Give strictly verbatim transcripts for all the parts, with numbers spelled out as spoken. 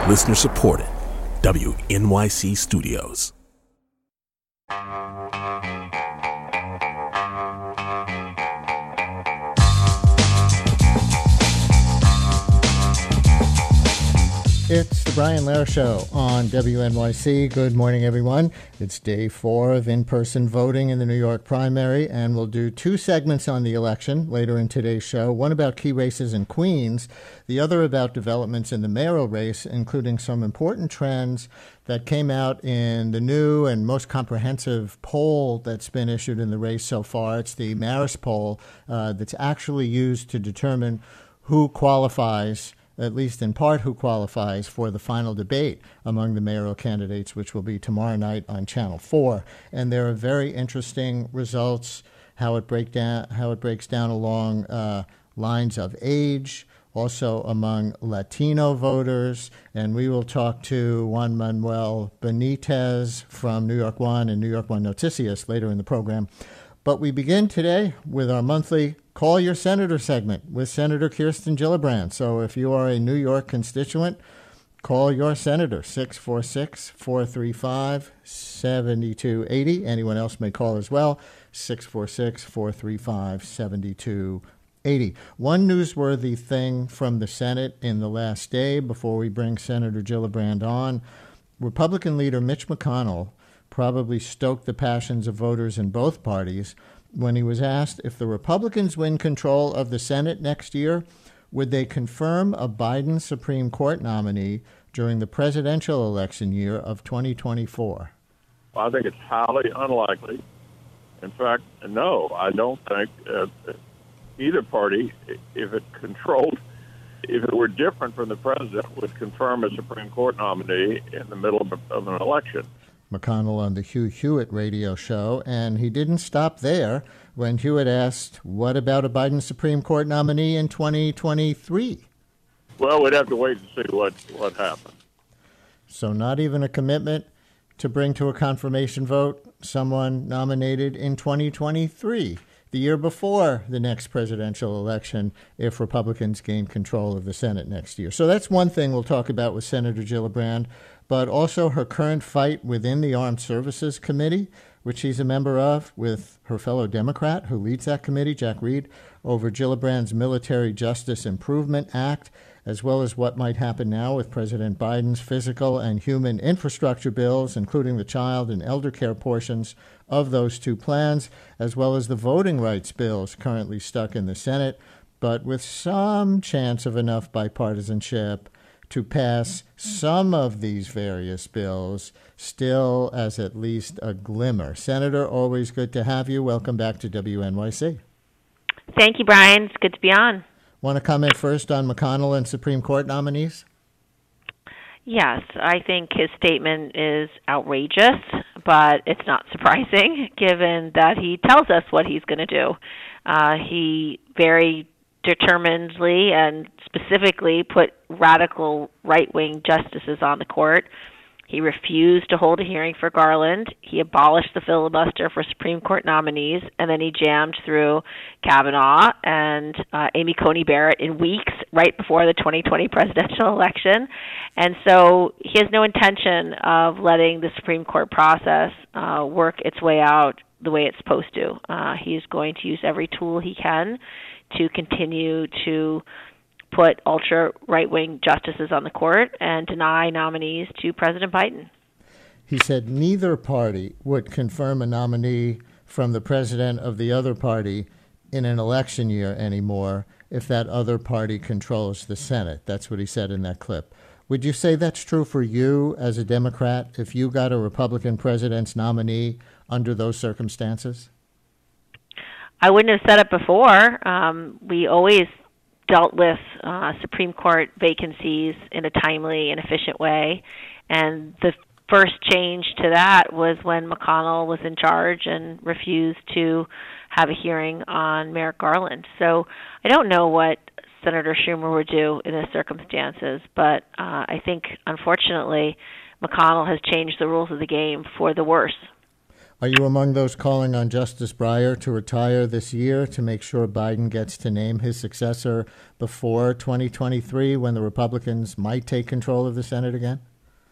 Listener supported. W N Y C Studios. It's the Brian Lehrer Show on W N Y C. Good morning, everyone. It's day four of in-person voting in the New York primary, and we'll do two segments on the election later in today's show. One about key races in Queens, the other about developments in the mayoral race, including some important trends that came out in the new and most comprehensive poll that's been issued in the race so far. It's the Marist poll uh, that's actually used to determine who qualifies, at least in part, who qualifies for the final debate among the mayoral candidates, which will be tomorrow night on Channel four. And there are very interesting results, how it break down, how it breaks down along uh, lines of age, also among Latino voters. And we will talk to Juan Manuel Benitez from New York One and New York One Noticias later in the program. But we begin today with our monthly Call Your Senator segment with Senator Kirsten Gillibrand. So if you are a New York constituent, call your senator, six four six, four three five, seven two eight zero. Anyone else may call as well, six four six, four three five, seven two eight zero. One newsworthy thing from the Senate in the last day before we bring Senator Gillibrand on, Republican leader Mitch McConnell probably stoked the passions of voters in both parties when he was asked if the Republicans win control of the Senate next year, would they confirm a Biden Supreme Court nominee during the presidential election year of twenty twenty-four? Well, I think it's highly unlikely. In fact, no, I don't think uh, either party, if it controlled, if it were different from the president, would confirm a Supreme Court nominee in the middle of, of an election. McConnell on the Hugh Hewitt radio show, and he didn't stop there when Hewitt asked, what about a Biden Supreme Court nominee in twenty twenty-three? Well, we'd have to wait to see what, what happens. So not even a commitment to bring to a confirmation vote someone nominated in twenty twenty-three, the year before the next presidential election, if Republicans gain control of the Senate next year. So that's one thing we'll talk about with Senator Gillibrand, but also her current fight within the Armed Services Committee, which she's a member of, with her fellow Democrat who leads that committee, Jack Reed, over Gillibrand's Military Justice Improvement Act, as well as what might happen now with President Biden's physical and human infrastructure bills, including the child and elder care portions of those two plans, as well as the voting rights bills currently stuck in the Senate, but with some chance of enough bipartisanship to pass some of these various bills, still as at least a glimmer. Senator, always good to have you. Welcome back to W N Y C. Thank you, Brian. It's good to be on. Want to comment first on McConnell and Supreme Court nominees? Yes, I think his statement is outrageous, but it's not surprising given that he tells us what he's going to do. Uh, he very determinedly and specifically put radical right-wing justices on the court. He refused to hold a hearing for Garland. He abolished the filibuster for Supreme Court nominees, and then he jammed through Kavanaugh and uh, Amy Coney Barrett in weeks right before the twenty twenty presidential election. And so he has no intention of letting the Supreme Court process uh, work its way out the way it's supposed to. Uh, he's going to use every tool he can to continue to put ultra right-wing justices on the court and deny nominees to President Biden. He said neither party would confirm a nominee from the president of the other party in an election year anymore if that other party controls the Senate. That's what he said in that clip. Would you say that's true for you as a Democrat if you got a Republican president's nominee under those circumstances? I wouldn't have said it before. Um, we always dealt with uh, Supreme Court vacancies in a timely and efficient way. And the first change to that was when McConnell was in charge and refused to have a hearing on Merrick Garland. So I don't know what Senator Schumer would do in those circumstances, but uh, I think, unfortunately, McConnell has changed the rules of the game for the worse. Are you among those calling on Justice Breyer to retire this year to make sure Biden gets to name his successor before twenty twenty-three, when the Republicans might take control of the Senate again?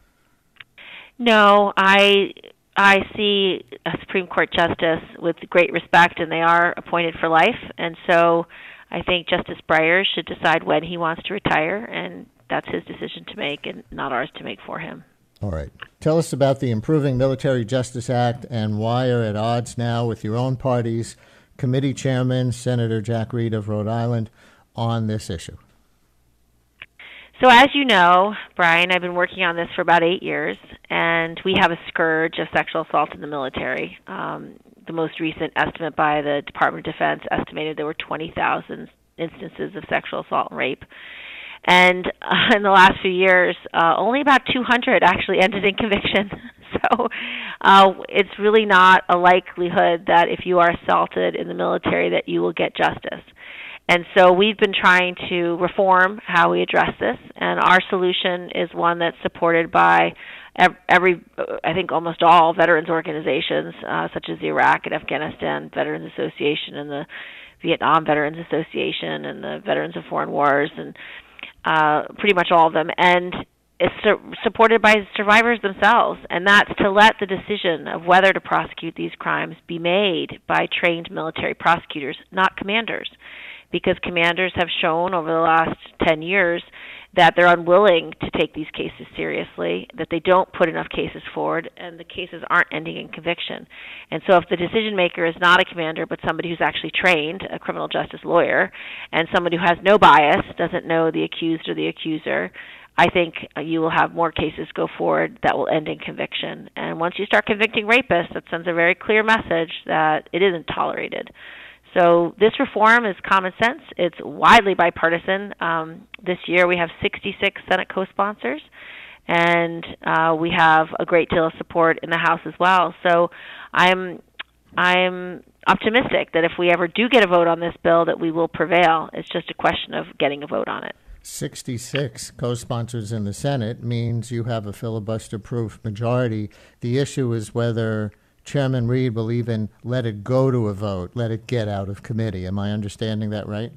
No, I I see a Supreme Court justice with great respect, and they are appointed for life. And so I think Justice Breyer should decide when he wants to retire, and that's his decision to make and not ours to make for him. All right. Tell us about the Improving Military Justice Act and why you're at odds now with your own party's committee chairman, Senator Jack Reed of Rhode Island, on this issue. So as you know, Brian, I've been working on this for about eight years, and we have a scourge of sexual assault in the military. Um, the most recent estimate by the Department of Defense estimated there were twenty thousand instances of sexual assault and rape. And uh, in the last few years, uh, only about two hundred actually ended in conviction. So uh, it's really not a likelihood that if you are assaulted in the military that you will get justice. And so we've been trying to reform how we address this, and our solution is one that's supported by every, I think almost all veterans organizations, uh, such as the Iraq and Afghanistan Veterans Association and the Vietnam Veterans Association and the Veterans of Foreign Wars, and uh, pretty much all of them. And it's su- supported by survivors themselves, and that's to let the decision of whether to prosecute these crimes be made by trained military prosecutors, not commanders. Because commanders have shown over the last ten years that they're unwilling to take these cases seriously, that they don't put enough cases forward, and the cases aren't ending in conviction. And so if the decision maker is not a commander but somebody who's actually trained, a criminal justice lawyer, and somebody who has no bias, doesn't know the accused or the accuser, I think you will have more cases go forward that will end in conviction. And once you start convicting rapists, that sends a very clear message that it isn't tolerated. So this reform is common sense. It's widely bipartisan. Um, this year we have sixty-six Senate co-sponsors, and uh, we have a great deal of support in the House as well. So I'm I'm optimistic that if we ever do get a vote on this bill, that we will prevail. It's just a question of getting a vote on it. sixty-six co-sponsors in the Senate means you have a filibuster-proof majority. The issue is whether Chairman Reed will even let it go to a vote, let it get out of committee. Am I understanding that right?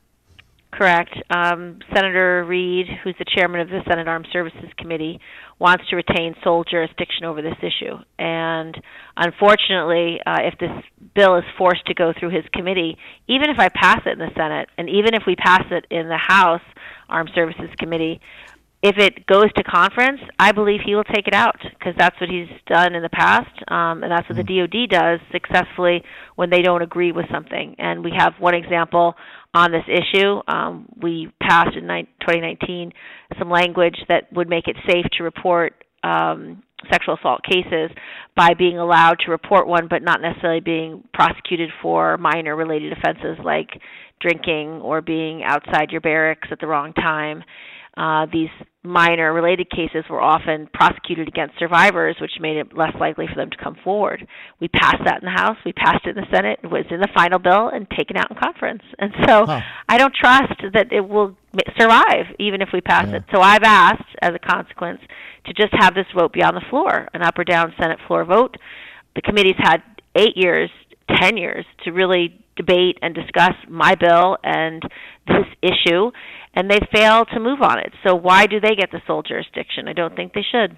Correct. Um, Senator Reed, who's the chairman of the Senate Armed Services Committee, wants to retain sole jurisdiction over this issue. And unfortunately, uh, if this bill is forced to go through his committee, even if I pass it in the Senate, and even if we pass it in the House Armed Services Committee, if it goes to conference, I believe he will take it out, because that's what he's done in the past, um, and that's what the D O D does successfully when they don't agree with something. And we have one example on this issue. Um, we passed in twenty nineteen some language that would make it safe to report um, sexual assault cases by being allowed to report one, but not necessarily being prosecuted for minor related offenses like drinking or being outside your barracks at the wrong time. Uh, these minor related cases were often prosecuted against survivors, which made it less likely for them to come forward. We passed that in the House. We passed it in the Senate. It was in the final bill and taken out in conference. And so huh. I don't trust that it will survive, even if we pass yeah. it. So I've asked, as a consequence, to just have this vote be on the floor, an up or down Senate floor vote. The committee's had eight years, ten years to really debate and discuss my bill and this issue, and they fail to move on it. So why do they get the sole jurisdiction? I don't think they should.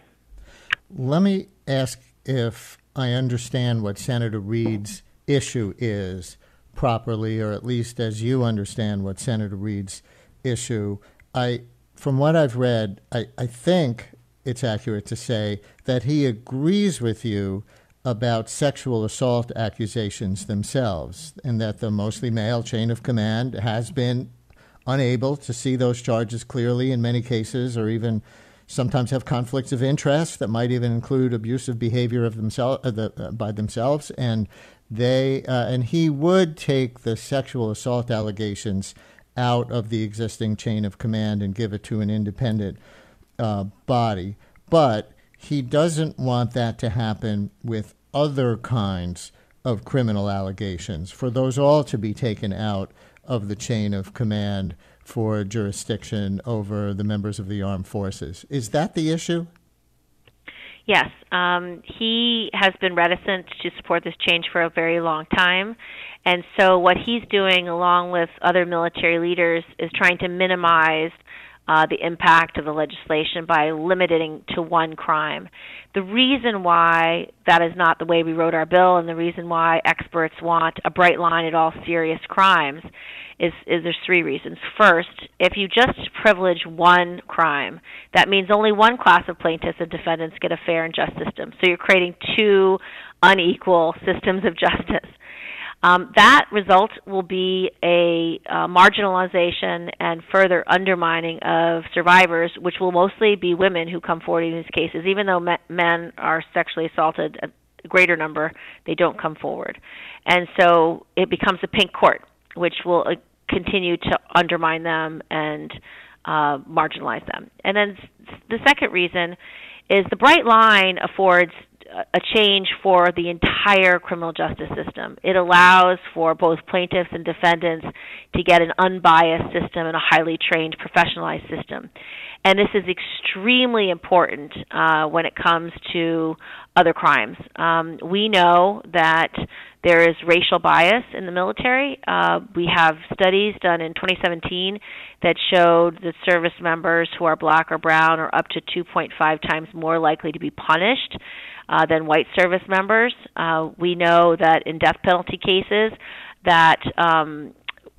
Let me ask if I understand what Senator Reed's issue is properly, or at least as you understand what Senator Reed's issue. I, from what I've read, I, I think it's accurate to say that he agrees with you about sexual assault accusations themselves, and that the mostly male chain of command has been unable to see those charges clearly in many cases, or even sometimes have conflicts of interest that might even include abusive behavior of themselves uh, the, uh, by themselves, and they uh, and he would take the sexual assault allegations out of the existing chain of command and give it to an independent uh, body, but he doesn't want that to happen with other kinds of criminal allegations, for those all to be taken out of the chain of command for jurisdiction over the members of the armed forces. Is that the issue? Yes. Um, he has been reticent to support this change for a very long time. And so what he's doing, along with other military leaders, is trying to minimize uh, the impact of the legislation by limiting to one crime. The reason why that is not the way we wrote our bill, and the reason why experts want a bright line at all serious crimes, is, is there's three reasons. First, if you just privilege one crime, that means only one class of plaintiffs and defendants get a fair and just system. So you're creating two unequal systems of justice. Um, that result will be a uh, marginalization and further undermining of survivors, which will mostly be women who come forward in these cases. Even though me- men are sexually assaulted, a greater number, they don't come forward. And so it becomes a pink court, which will uh, continue to undermine them and uh, marginalize them. And then the second reason is the bright line affords a change for the entire criminal justice system. It allows for both plaintiffs and defendants to get an unbiased system and a highly trained, professionalized system. And this is extremely important uh, when it comes to other crimes. Um, we know that there is racial bias in the military. Uh, we have studies done in twenty seventeen that showed that service members who are black or brown are up to two point five times more likely to be punished uh, than white service members. Uh, we know that in death penalty cases that um,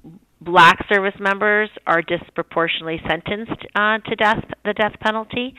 black service members are disproportionately sentenced uh, to death, the death penalty.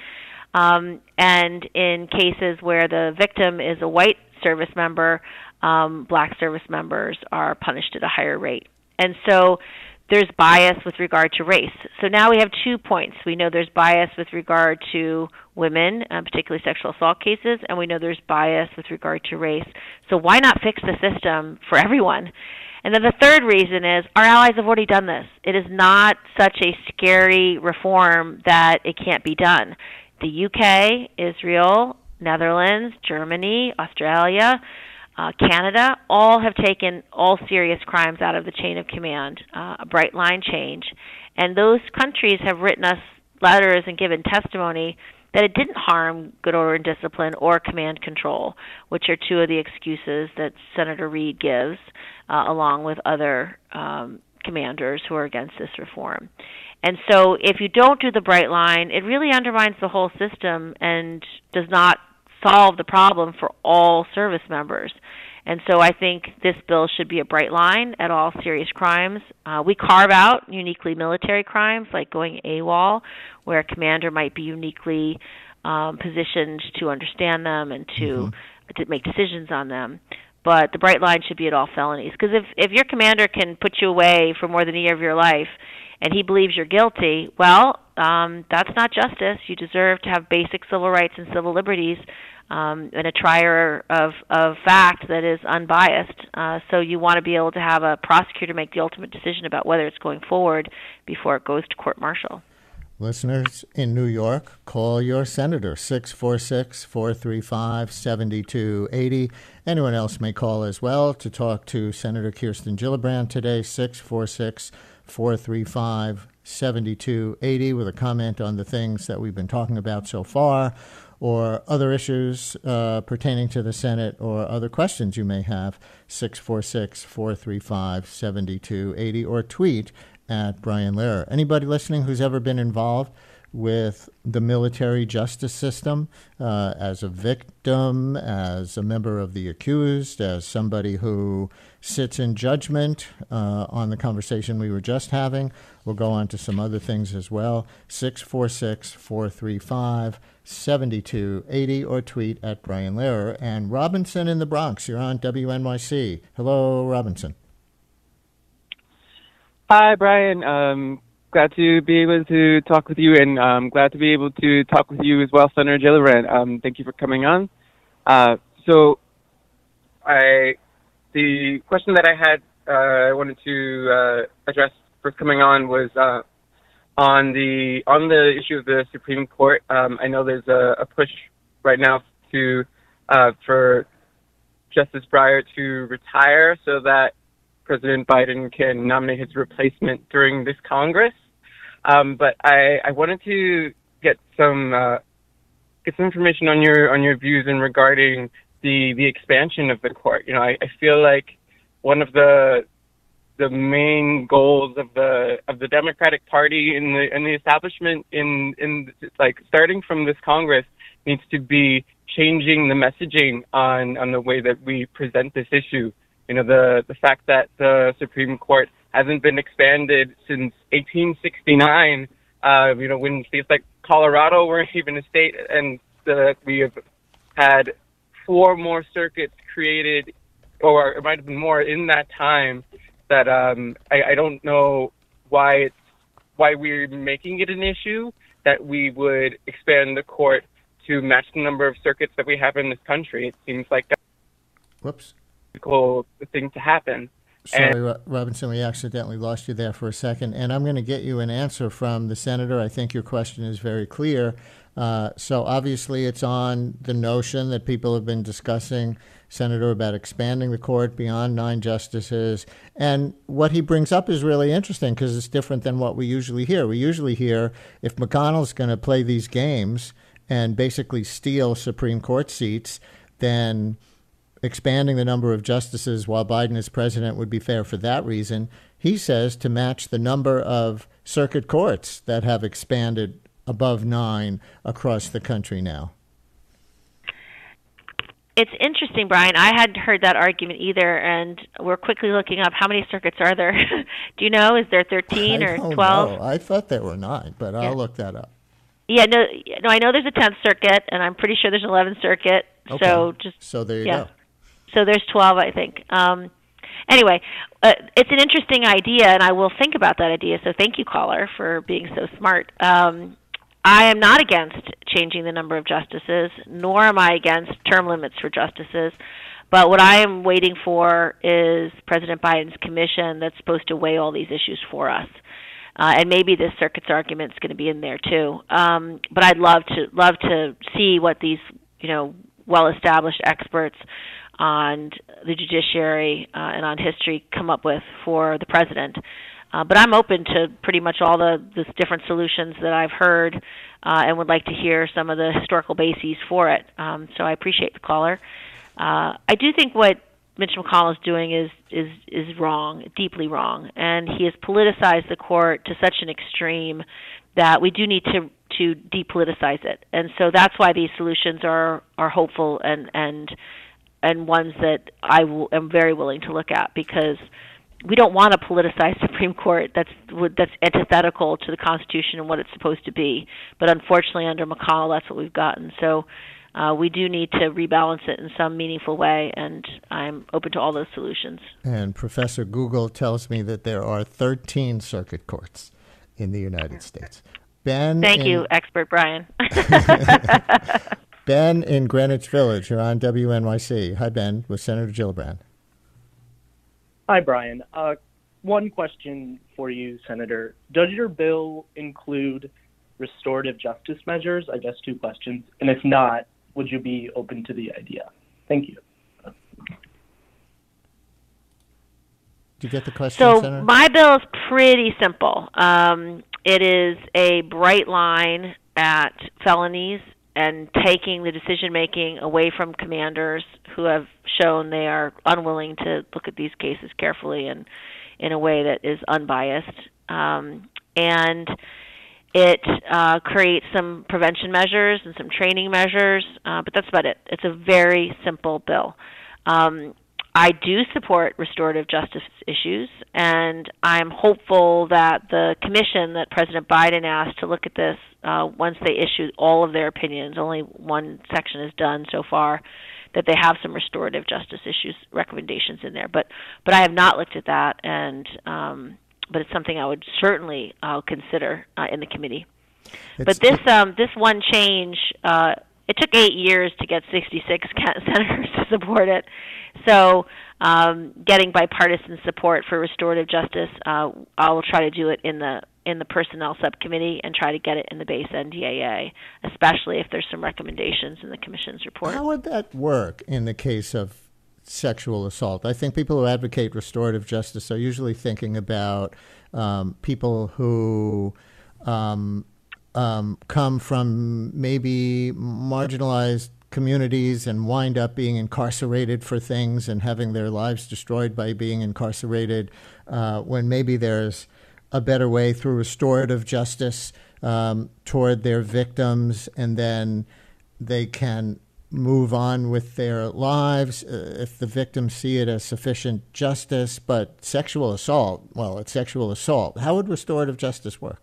Um, and in cases where the victim is a white service member, um, black service members are punished at a higher rate. And so there's bias with regard to race. So now we have two points. We know there's bias with regard to women, uh, particularly sexual assault cases, and we know there's bias with regard to race. So why not fix the system for everyone? And then the third reason is our allies have already done this. It is not such a scary reform that it can't be done. The U K, Israel, Netherlands, Germany, Australia, uh, Canada, all have taken all serious crimes out of the chain of command, uh, a bright line change. And those countries have written us letters and given testimony that it didn't harm good order and discipline or command control, which are two of the excuses that Senator Reid gives, uh, along with other um, commanders who are against this reform. And so if you don't do the bright line, it really undermines the whole system and does not solve the problem for all service members. And so I think this bill should be a bright line at all serious crimes. Uh, we carve out uniquely military crimes like going AWOL, where a commander might be uniquely um, positioned to understand them and to, mm-hmm. to make decisions on them. But the bright line should be at all felonies. Because if, if your commander can put you away for more than a year of your life and he believes you're guilty, well, um, that's not justice. You deserve to have basic civil rights and civil liberties um, and a trier of, of fact that is unbiased. Uh, so you want to be able to have a prosecutor make the ultimate decision about whether it's going forward before it goes to court-martial. Listeners in New York, call your senator, six four six, four three five, seven two eight zero. Anyone else may call as well to talk to Senator Kirsten Gillibrand today, six four six, four three five, seven two eight zero, with a comment on the things that we've been talking about so far, or other issues uh, pertaining to the Senate, or other questions you may have, six four six, four three five, seven two eight zero, or tweet at Brian Lehrer. Anybody listening who's ever been involved with the military justice system uh, as a victim, as a member of the accused, as somebody who sits in judgment uh, on the conversation we were just having. We'll go on to some other things as well. six four six, four three five, seven two eight zero, or tweet at Brian Lehrer. And Robinson in the Bronx, you're on W N Y C. Hello, Robinson. Hi, Brian. Um, glad to be able to talk with you, and um, glad to be able to talk with you as well, Senator Gillibrand. Um, thank you for coming on. Uh, so, I the question that I had, uh, I wanted to uh, address first coming on was uh, on the on the issue of the Supreme Court. Um, I know there's a, a push right now to uh, for Justice Breyer to retire so that President Biden can nominate his replacement during this Congress. Um, but I, I wanted to get some uh, get some information on your on your views in regarding the the expansion of the court. You know, I, I feel like one of the the main goals of the of the Democratic Party in the in the establishment in in like starting from this Congress needs to be changing the messaging on on the way that we present this issue. You know, the the fact that the Supreme Court hasn't been expanded since eighteen sixty-nine. Uh, you know, when states like Colorado weren't even a state, and that we have had four more circuits created, or it might have been more in that time. That um, I, I don't know why it's why we're making it an issue that we would expand the court to match the number of circuits that we have in this country. It seems like a Whoops. cool thing to happen. Sorry, And, Ro- Robinson, we accidentally lost you there for a second, and I'm going to get you an answer from the senator. I think your question is very clear. Uh, so obviously it's on the notion that people have been discussing, Senator, about expanding the court beyond nine justices. And what he brings up is really interesting because it's different than what we usually hear. We usually hear if McConnell's going to play these games and basically steal Supreme Court seats, then expanding the number of justices while Biden is president would be fair for that reason. He says to match the number of circuit courts that have expanded above nine across the country now. It's interesting, Brian. I hadn't heard that argument either, and we're quickly looking up how many circuits are there. Do you know? Is there thirteen I or don't twelve? know. I thought there were nine, but I'll Yeah. look that up. Yeah, no, no. I know there's a tenth circuit, and I'm pretty sure there's an eleventh circuit. Okay. So just So there you yeah. go. So there's twelve, I think. Um, anyway, uh, it's an interesting idea, and I will think about that idea. So thank you, caller, for being so smart. Um, I am not against changing the number of justices, nor am I against term limits for justices. But what I am waiting for is President Biden's commission that's supposed to weigh all these issues for us. Uh, and maybe this circuit's argument is going to be in there too. Um, but I'd love to love to see what these, you know, well-established experts on the judiciary uh, and on history come up with for the president. Uh, but I'm open to pretty much all the, the different solutions that I've heard uh, and would like to hear some of the historical bases for it. Um, so I appreciate the caller. Uh, I do think what Mitch McConnell is doing is, is, is wrong, deeply wrong. And he has politicized the court to such an extreme that we do need to, to depoliticize it. And so that's why these solutions are, are hopeful and, and and ones that I w- am very willing to look at, because we don't want a politicized Supreme Court that's that's antithetical to the Constitution and what it's supposed to be. But unfortunately, under McConnell, that's what we've gotten. So uh, we do need to rebalance it in some meaningful way, and I'm open to all those solutions. And Professor Google tells me that there are thirteen circuit courts in the United States. Ben, Thank in, you, expert Brian. Ben in Greenwich Village, you're on W N Y C. Hi, Ben, with Senator Gillibrand. Hi, Brian. Uh, one question for you, Senator. Does your bill include restorative justice measures? I guess two questions. And if not, would you be open to the idea? Thank you. Did you get the question, So Senator? my bill is pretty simple. Um, it is a bright line at felonies and taking the decision-making away from commanders who have shown they are unwilling to look at these cases carefully and in a way that is unbiased. Um, and it uh, creates some prevention measures and some training measures, uh, but that's about it. It's a very simple bill. Um, I do support restorative justice issues, and I'm hopeful that the commission that President Biden asked to look at this, uh, once they issue all of their opinions, only one section is done so far, that they have some restorative justice issues recommendations in there. But but I have not looked at that, and um, but it's something I would certainly uh, consider uh, in the committee. It's, But this um, this one change, uh, it took eight years to get sixty-six senators to support it. So um, getting bipartisan support for restorative justice, uh, I will try to do it in the in the personnel subcommittee and try to get it in the base N D A A, especially if there's some recommendations in the commission's report. How would that work in the case of sexual assault? I think people who advocate restorative justice are usually thinking about um, people who um, um, come from maybe marginalized communities and wind up being incarcerated for things and having their lives destroyed by being incarcerated, uh, when maybe there's a better way through restorative justice um, toward their victims, and then they can move on with their lives uh, if the victims see it as sufficient justice. But sexual assault, well, it's sexual assault. How would restorative justice work?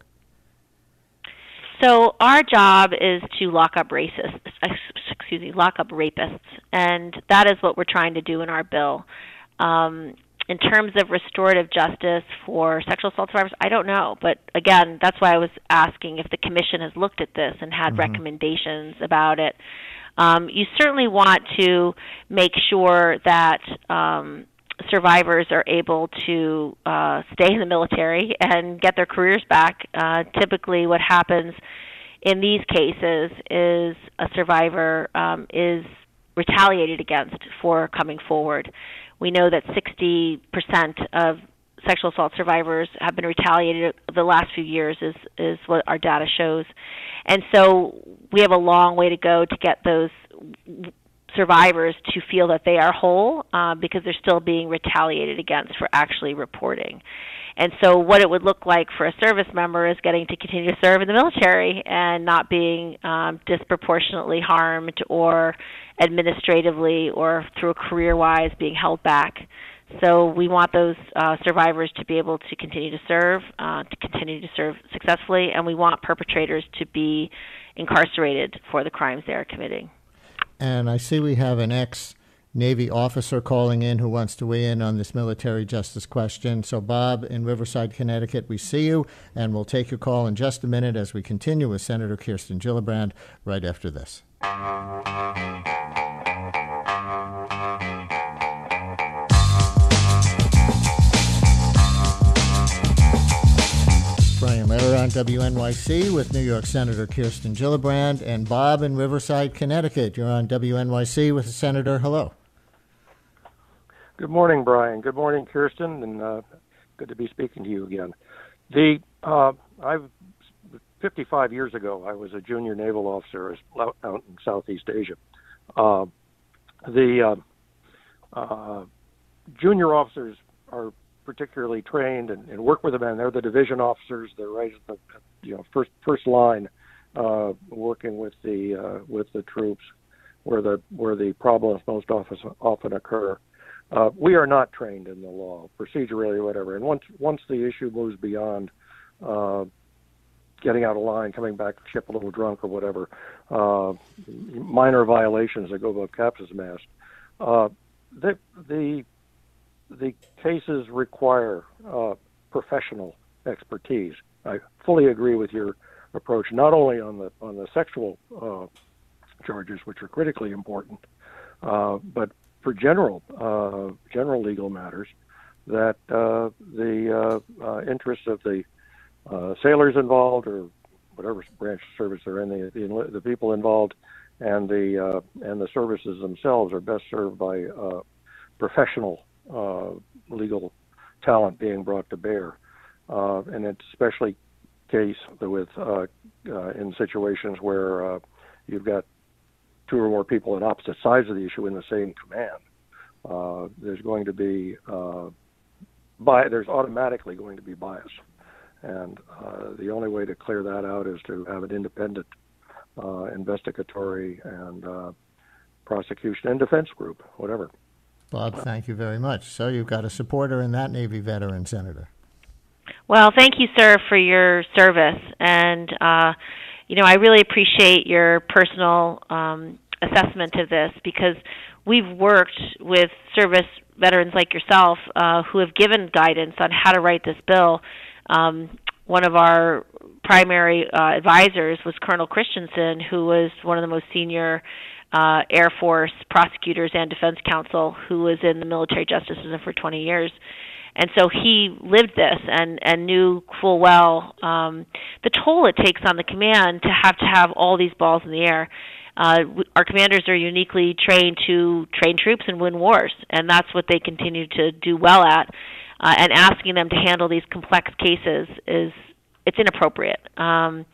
So our job is to lock up racists, excuse me, lock up rapists, and that is what we're trying to do in our bill. Um, in terms of restorative justice for sexual assault survivors, I don't know. But again, that's why I was asking if the commission has looked at this and had mm-hmm. recommendations about it. Um, you certainly want to make sure that um, survivors are able to uh, stay in the military and get their careers back. Uh, typically what happens in these cases is a survivor um, is retaliated against for coming forward. We know that sixty percent of sexual assault survivors have been retaliated the last few years is, is what our data shows. And so we have a long way to go to get those survivors to feel that they are whole uh, because they're still being retaliated against for actually reporting. And so what it would look like for a service member is getting to continue to serve in the military and not being um, disproportionately harmed or administratively or through career-wise being held back. So we want those uh, survivors to be able to continue to serve, uh, to continue to serve successfully, and we want perpetrators to be incarcerated for the crimes they are committing. And I see we have an ex-Navy officer calling in who wants to weigh in on this military justice question. So, Bob, in Riverside, Connecticut, we see you, and we'll take your call in just a minute as we continue with Senator Kirsten Gillibrand right after this. Brian Lehrer on W N Y C with New York Senator Kirsten Gillibrand, and Bob in Riverside, Connecticut. You're on W N Y C with the Senator. Hello. Good morning, Brian. Good morning, Kirsten, and uh, good to be speaking to you again. The uh, I've fifty-five years ago, I was a junior naval officer out in Southeast Asia. Uh, the uh, uh, junior officers are particularly trained and, and work with the men. They're the division officers. They're right at the you know first first line, uh, working with the uh, with the troops where the where the problems most often often occur. Uh, we are not trained in the law, procedurally or whatever. And once once the issue moves beyond uh, getting out of line, coming back to ship a little drunk or whatever, uh, minor violations that go above captain's mast, uh, the the the cases require uh, professional expertise. I fully agree with your approach, not only on the on the sexual uh, charges, which are critically important, uh, but for general uh, general legal matters, that uh, the uh, uh, interests of the uh, sailors involved, or whatever branch of service they're in, the the, the people involved, and the uh, and the services themselves are best served by uh, professional uh, legal talent being brought to bear, uh, and it's especially case with uh, uh, in situations where uh, you've got two or more people on opposite sides of the issue in the same command. Uh, there's going to be uh, bi- there's automatically going to be bias, and uh, the only way to clear that out is to have an independent uh, investigatory and uh, prosecution and defense group, whatever. Bob, thank you very much. So you've got a supporter in that Navy veteran, Senator. Well, thank you, sir, for your service. And, uh, you know, I really appreciate your personal um, assessment of this, because we've worked with service veterans like yourself uh, who have given guidance on how to write this bill. Um, one of our primary uh, advisors was Colonel Christensen, who was one of the most senior uh, Air Force prosecutors and defense counsel who was in the military justice system for twenty years. And so he lived this and, and knew full well um, the toll it takes on the command to have to have all these balls in the air. Uh, our commanders are uniquely trained to train troops and win wars, and that's what they continue to do well at. Uh, and asking them to handle these complex cases is it's inappropriate. Um,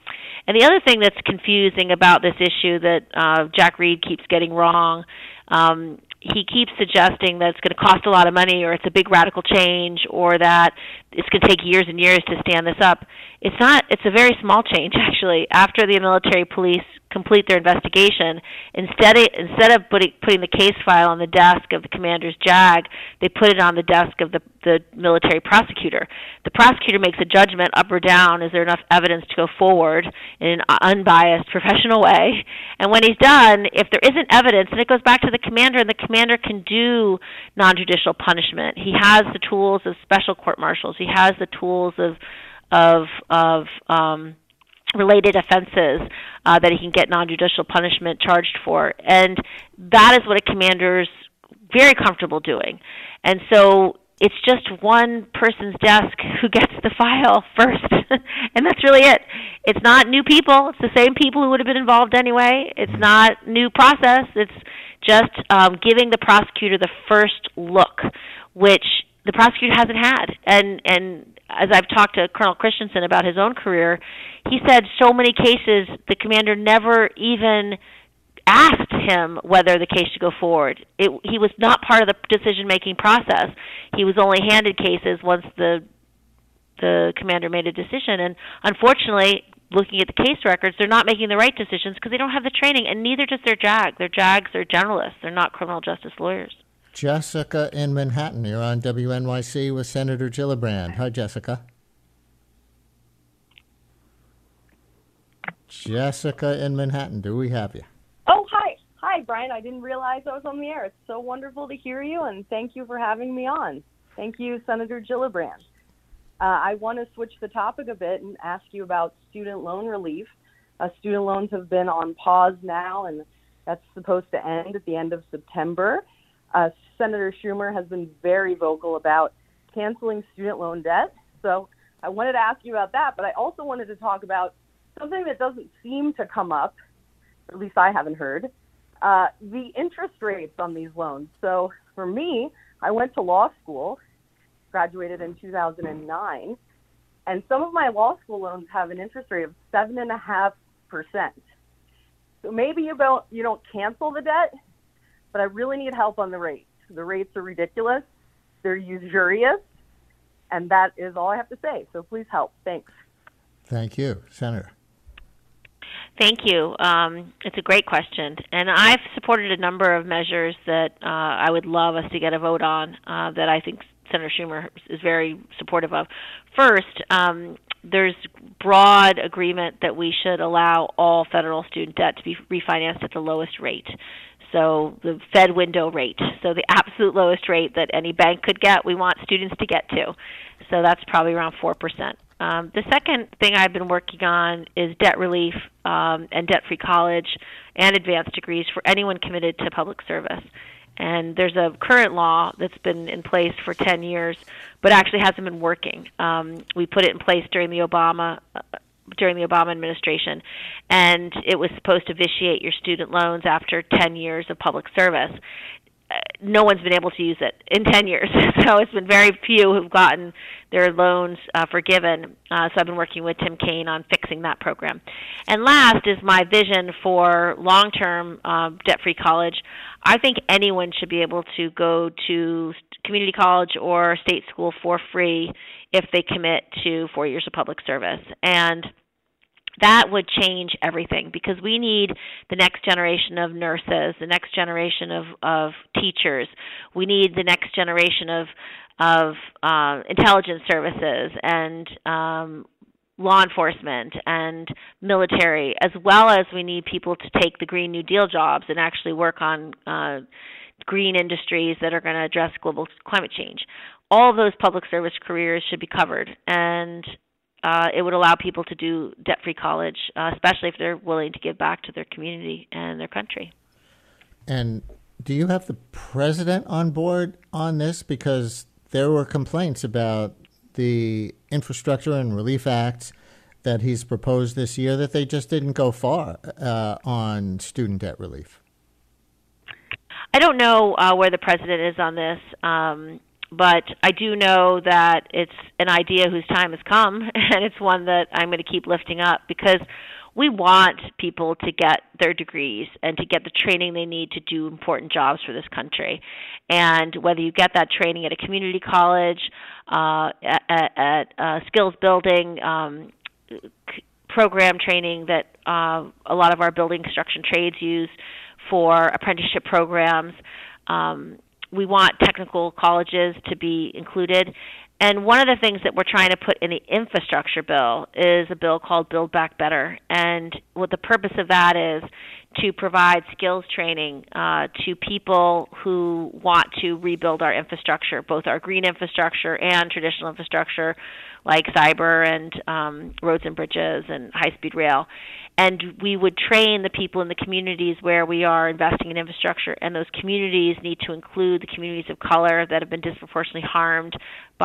And the other thing that's confusing about this issue that uh, Jack Reed keeps getting wrong, um, he keeps suggesting that it's going to cost a lot of money, or it's a big radical change, or that it's going to take years and years to stand this up. It's not. It's a very small change, actually. After the military police complete their investigation, instead of, instead of putting, putting the case file on the desk of the commander's JAG, they put it on the desk of the, the military prosecutor. The prosecutor makes a judgment up or down, is there enough evidence to go forward in an unbiased, professional way. And when he's done, if there isn't evidence, then it goes back to the commander, and the commander can do non-judicial punishment. He has the tools of special court-martials. He has the tools of of of um, related offenses uh, that he can get non-judicial punishment charged for. And that is what a commander's very comfortable doing. And so it's just one person's desk who gets the file first. And that's really it. It's not new people. It's the same people who would have been involved anyway. It's not new process. It's just um, giving the prosecutor the first look, which the prosecutor hasn't had. And and as I've talked to Colonel Christensen about his own career, he said so many cases the commander never even asked him whether the case should go forward. It, he was not part of the decision-making process. He was only handed cases once the the commander made a decision. And unfortunately, looking at the case records, they're not making the right decisions because they don't have the training, and neither does their JAG. Their JAGs are generalists. They're not criminal justice lawyers. Jessica in Manhattan, you're on W N Y C with Senator Gillibrand. Hi, Jessica. Jessica in Manhattan, do we have you? Oh, hi. Hi, Brian. I didn't realize I was on the air. It's so wonderful to hear you, and thank you for having me on. Thank you, Senator Gillibrand. Uh, I want to switch the topic a bit and ask you about student loan relief. Uh, student loans have been on pause now, and that's supposed to end at the end of September. Uh, Senator Schumer has been very vocal about canceling student loan debt. So I wanted to ask you about that, but I also wanted to talk about something that doesn't seem to come up, at least I haven't heard, uh, the interest rates on these loans. So for me, I went to law school, graduated in two thousand nine, and some of my law school loans have an interest rate of seven point five percent. So maybe you don't, you don't cancel the debt, but I really need help on the rates. The rates are ridiculous. They're usurious. And that is all I have to say. So please help. Thanks. Thank you. Senator. Thank you. Um, it's a great question. And I've supported a number of measures that uh, I would love us to get a vote on uh, that I think Senator Schumer is very supportive of. First, um, there's broad agreement that we should allow all federal student debt to be refinanced at the lowest rate. So the Fed window rate, so the absolute lowest rate that any bank could get, we want students to get to. So that's probably around four percent. Um, the second thing I've been working on is debt relief um, and debt-free college and advanced degrees for anyone committed to public service. And there's a current law that's been in place for ten years, but actually hasn't been working. Um, we put it in place during the Obama uh, during the Obama administration, and it was supposed to vitiate your student loans after ten years of public service. Uh, no one's been able to use it in ten years, so it's been very few who've gotten their loans uh, forgiven. Uh, so I've been working with Tim Kaine on fixing that program. And last is my vision for long-term uh, debt-free college. I think anyone should be able to go to community college or state school for free if they commit to four years of public service. And that would change everything, because we need the next generation of nurses, the next generation of, of teachers. We need the next generation of of uh, intelligence services and um, law enforcement and military, as well as we need people to take the Green New Deal jobs and actually work on uh, green industries that are going to address global climate change. All of those public service careers should be covered, and uh, it would allow people to do debt-free college, uh, especially if they're willing to give back to their community and their country. And do you have the president on board on this? Because there were complaints about the Infrastructure and Relief Act that he's proposed this year, that they just didn't go far uh, on student debt relief. I don't know uh, where the president is on this, um, but I do know that it's an idea whose time has come, and it's one that I'm going to keep lifting up, because we want people to get their degrees and to get the training they need to do important jobs for this country. And whether you get that training at a community college, uh, at, at uh, skills building, um, program training that uh, a lot of our building construction trades use for apprenticeship programs. Um, we want technical colleges to be included. And one of the things that we're trying to put in the infrastructure bill is a bill called Build Back Better. And what the purpose of that is to provide skills training uh, to people who want to rebuild our infrastructure, both our green infrastructure and traditional infrastructure like cyber and um, roads and bridges and high-speed rail. And we would train the people in the communities where we are investing in infrastructure, and those communities need to include the communities of color that have been disproportionately harmed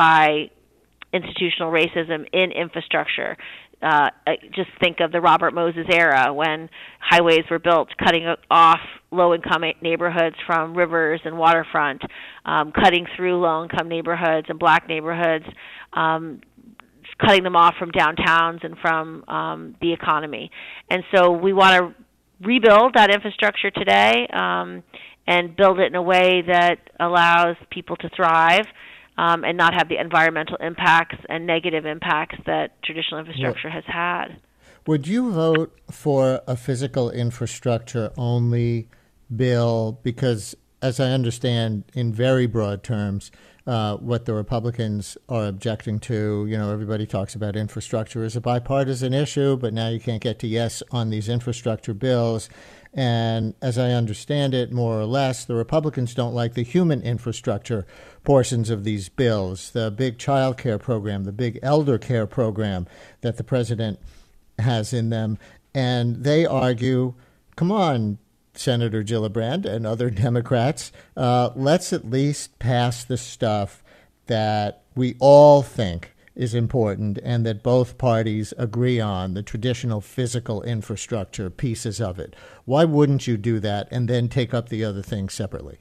by institutional racism in infrastructure. Uh, just think of the Robert Moses era when highways were built, cutting off low-income neighborhoods from rivers and waterfront, um, cutting through low-income neighborhoods and black neighborhoods, um, cutting them off from downtowns and from um, the economy. And so we want to rebuild that infrastructure today um, and build it in a way that allows people to thrive um, and not have the environmental impacts and negative impacts that traditional infrastructure Well, has had. Would you vote for a physical infrastructure only bill? Because, as I understand, in very broad terms, Uh, what the Republicans are objecting to, you know, everybody talks about infrastructure as a bipartisan issue, but now you can't get to yes on these infrastructure bills. And as I understand it, more or less, the Republicans don't like the human infrastructure portions of these bills, the big child care program, the big elder care program that the president has in them. And they argue, come on, Senator Gillibrand and other Democrats, uh, let's at least pass the stuff that we all think is important and that both parties agree on, the traditional physical infrastructure pieces of it. Why wouldn't you do that and then take up the other things separately?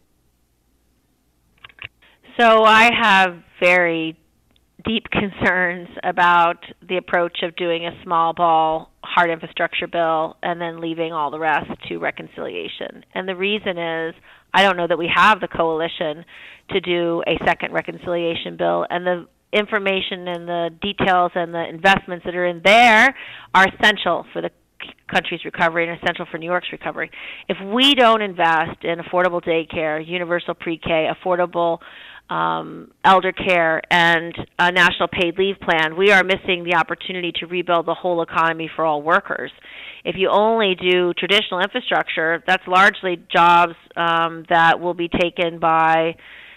So I have very deep concerns about the approach of doing a small ball hard infrastructure bill and then leaving all the rest to reconciliation. And the reason is I don't know that we have the coalition to do a second reconciliation bill, and the information and the details and the investments that are in there are essential for the country's recovery and essential for New York's recovery. If we don't invest in affordable daycare, universal pre-K, affordable Um, elder care, and a national paid leave plan, we are missing the opportunity to rebuild the whole economy for all workers. If you only do traditional infrastructure, that's largely jobs um, that will be taken by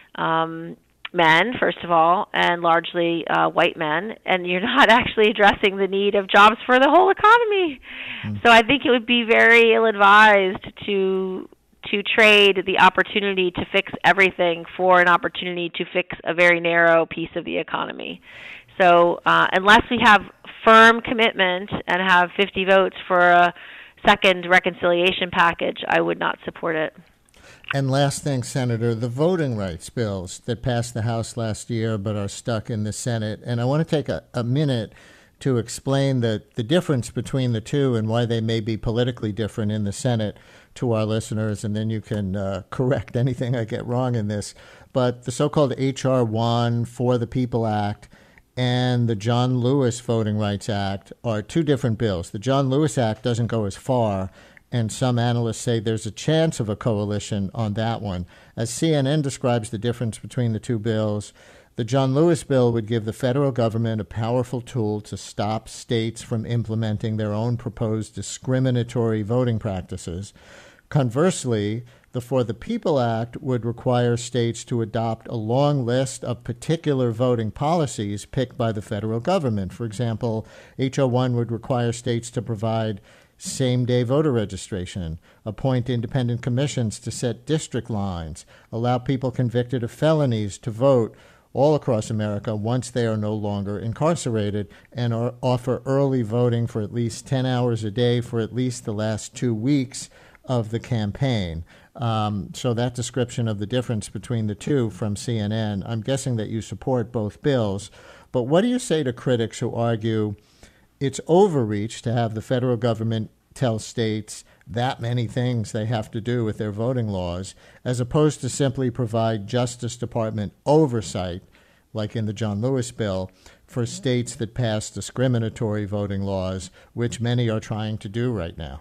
um, men, first of all, and largely uh, white men, and you're not actually addressing the need of jobs for the whole economy. Mm. So I think it would be very ill-advised to to trade the opportunity to fix everything for an opportunity to fix a very narrow piece of the economy. So uh, unless we have firm commitment and have fifty votes for a second reconciliation package, I would not support it. And last thing, Senator, the voting rights bills that passed the House last year but are stuck in the Senate. And I want to take a, a minute to explain the, the difference between the two and why they may be politically different in the Senate to our listeners, and then you can uh, correct anything I get wrong in this. But the so-called H R one For the People Act and the John Lewis Voting Rights Act are two different bills. The John Lewis Act doesn't go as far, and some analysts say there's a chance of a coalition on that one. As C N N describes the difference between the two bills, the John Lewis bill would give the federal government a powerful tool to stop states from implementing their own proposed discriminatory voting practices. Conversely, the For the People Act would require states to adopt a long list of particular voting policies picked by the federal government. For example, H R one would require states to provide same-day voter registration, appoint independent commissions to set district lines, allow people convicted of felonies to vote all across America once they are no longer incarcerated, and are, offer early voting for at least ten hours a day for at least the last two weeks of the campaign. Um, so that description of the difference between the two from C N N, I'm guessing that you support both bills. But what do you say to critics who argue it's overreach to have the federal government tell states that many things they have to do with their voting laws, as opposed to simply provide Justice Department oversight, like in the John Lewis bill, for states that pass discriminatory voting laws, which many are trying to do right now?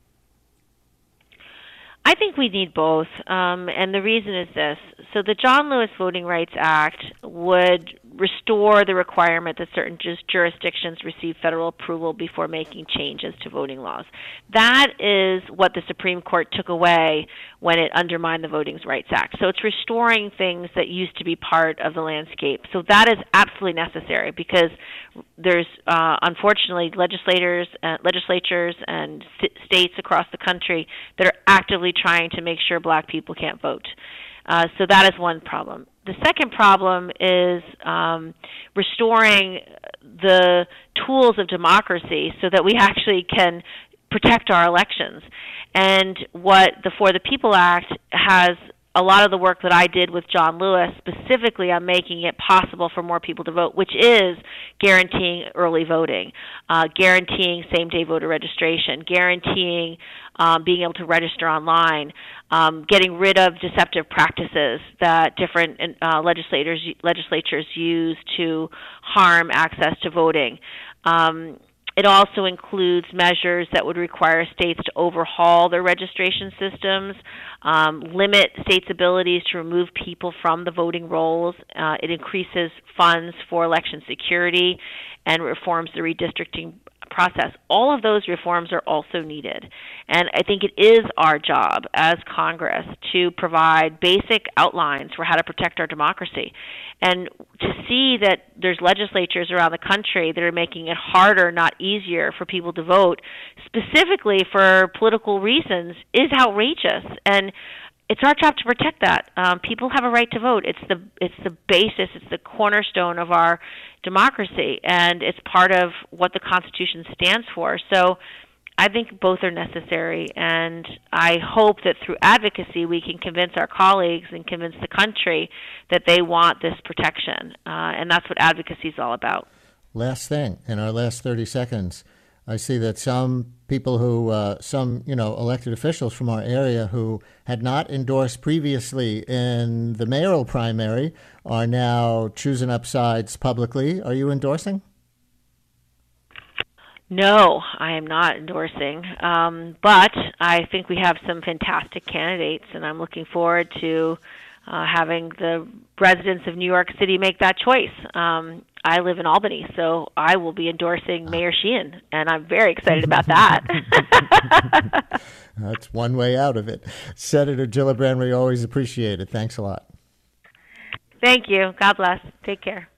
I think we need both, um, and the reason is this. So the John Lewis Voting Rights Act would restore the requirement that certain jus- jurisdictions receive federal approval before making changes to voting laws. That is what the Supreme Court took away when it undermined the Voting Rights Act. So it's restoring things that used to be part of the landscape. So that is absolutely necessary because there's, uh, unfortunately, legislators, uh, legislatures and st- states across the country that are actively trying to make sure black people can't vote. Uh, so that is one problem. The second problem is um, restoring the tools of democracy so that we actually can protect our elections. And what the For the People Act has a lot of the work that I did with John Lewis specifically on making it possible for more people to vote, which is guaranteeing early voting, uh, guaranteeing same-day voter registration, guaranteeing um, being able to register online, um, getting rid of deceptive practices that different uh, legislators legislatures use to harm access to voting. Um, It also includes measures that would require states to overhaul their registration systems, um, limit states' abilities to remove people from the voting rolls. Uh, it increases funds for election security and reforms the redistricting process. All of those reforms are also needed. And I think it is our job as Congress to provide basic outlines for how to protect our democracy. And to see that there's legislatures around the country that are making it harder, not easier, for people to vote, specifically for political reasons, is outrageous. And it's our job to protect that. Um, people have a right to vote. It's the it's the basis, it's the cornerstone of our democracy, and it's part of what the Constitution stands for. So I think both are necessary, and I hope that through advocacy we can convince our colleagues and convince the country that they want this protection, uh, and that's what advocacy is all about. Last thing, in our last thirty seconds, I see that some people who, uh, some, you know, elected officials from our area who had not endorsed previously in the mayoral primary are now choosing up sides publicly. Are you endorsing? No, I am not endorsing, um, but I think we have some fantastic candidates, and I'm looking forward to uh, having the residents of New York City make that choice. Um, I live in Albany, so I will be endorsing Mayor Sheehan, and I'm very excited about that. That's one way out of it. Senator Gillibrand, we always appreciate it. Thanks a lot. Thank you. God bless. Take care.